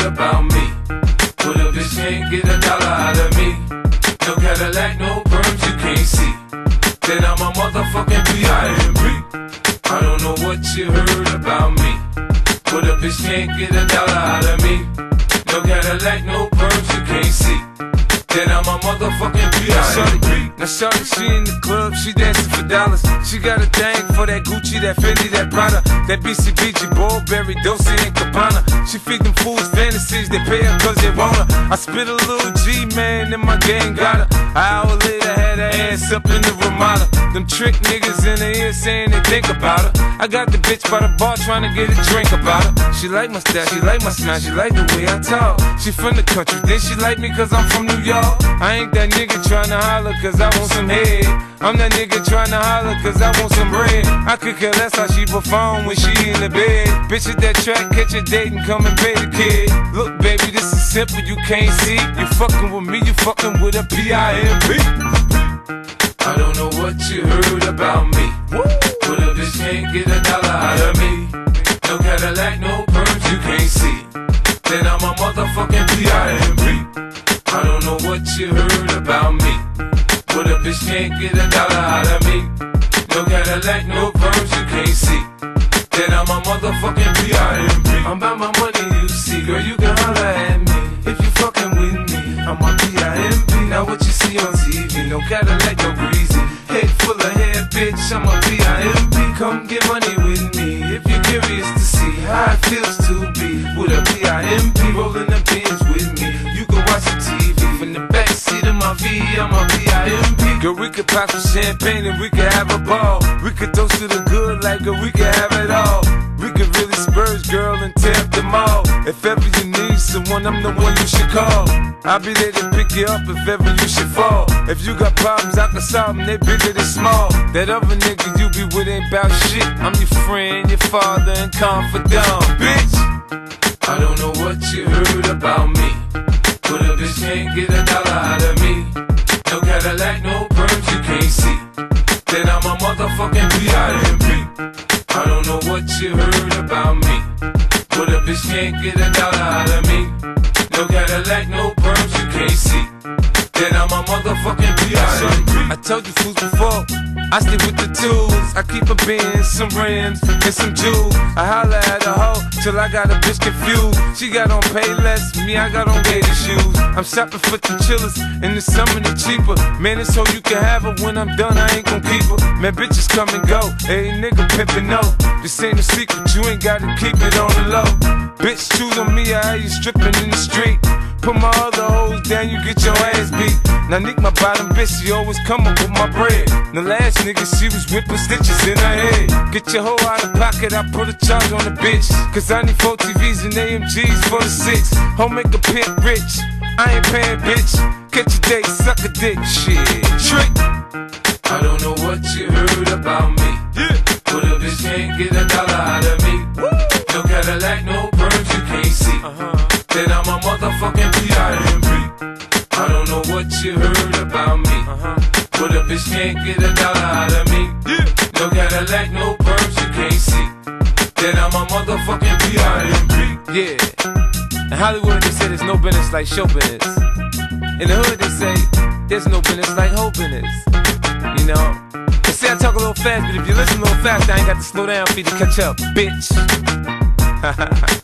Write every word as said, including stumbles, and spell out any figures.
about me. But a bitch can't get a dollar out of me. No Cadillac, no perms you can't see. Then I'm a motherfucking P I M P. I don't know what you heard about me. But a bitch can't get a dollar out of me. No Cadillac, no perms you can't see. Then I'm a motherfucking P I M P. Now shorty, she in the club, she dancing for dollars. She got a thing for that Gucci, that Fendi, that Prada, that B C B G, Burberry, Dolce and Gabbana. She feed them fools fantasies, they pay her cause they want her. I spit a little G, man, and my gang got her. An hour later, had her ass up in the Ramada. Them trick niggas in the ear saying they think about her. I got the bitch by the bar trying to get a drink about her. She like my style, she like my smile, she like the way I talk. She from the country, then she like me cause I'm from New York. I ain't that nigga tryna holler cause I want some head. I'm that nigga tryna holler cause I want some bread. I could care less how she perform when she in the bed. Bitch at that track, catch a date and come and pay the kid. Look baby, this is simple, you can't see. You fucking with me, you fucking with a P I M P. I don't know what you heard about me. But a bitch can't get a dollar out of me. No Cadillac, no perms you can't see. Then I'm a motherfucking P I M P. I don't know what you heard about me. But a bitch can't get a dollar out of me. No Cadillac, no perms you can't see. Then I'm a motherfucking P I M P. I'm about my money, you see. Girl, you can holler at me if you fucking with me. I'm a P I M P. Now what you see on T V, no Cadillac, no greasy. Head full of hair, bitch, I'm a P I M P. Come get money with me if you're curious to see how it feels to be with a P I M P. Rolling the bins with me, you can watch the T V from the backseat of my V, I'm a P I M P. Girl, we could pop some champagne and we could have a ball. We could toast to the good like girl, we could have it all. We could really spurge, girl, and tear up the mall. If ever you need someone, I'm the one you should call. I'll be there to pick you up if ever you should fall. If you got problems, I can solve them, they bigger than small. That other nigga you be with ain't bout shit. I'm your friend, your father, and confidant, bitch. I don't know what you heard about me. But a bitch can't get a dollar out of me. No Cadillac, no perms you can't see. Then I'm a motherfucking P I M P. I don't know what you heard about me. But a bitch can't get a dollar out of me. No Cadillac, no perms you can't see. Then I'm a motherfucking P I M P. I told you fools before, I stay with the tools. I keep a Benz, some rims, and some jewels. I holla at a hoe till I got a bitch confused. She got on Payless, me I got on gator shoes. I'm shopping for the chillers, in the summer they cheaper. Man, it's so you can have her, when I'm done I ain't gon' keep her. Man, bitches come and go, hey nigga pimpin' no. This ain't a secret, you ain't gotta keep it on the low. Bitch, choose on me, I hear you strippin' in the street. Put my other hoes down, you get your ass beat. Now Nick, my bottom bitch, she always come up with my bread. The last nigga, she was whipping stitches in her head. Get your hoe out of pocket, I put a charge on the bitch. Cause I need four T Vs and A M Gs for the six. Home make a pimp rich, I ain't paying bitch. Catch a date, suck a dick, shit, trick. I don't know what you heard about me. Yeah. But a bitch can't get a dollar out of me. Woo. No Cadillac, no perms you can't see. Uh-huh. Then I'm a motherfucking P I M P. I don't know what you heard about me. Uh-huh. But a bitch can't get a dollar out of me. Yeah. No Cadillac, no perms you can't see. Then I'm a motherfucking P I M P. Yeah. In Hollywood they say there's no business like show business. In the hood they say there's no business like hoe business. You know? They say I talk a little fast, but if you listen a little fast, I ain't got to slow down for you to catch up, bitch.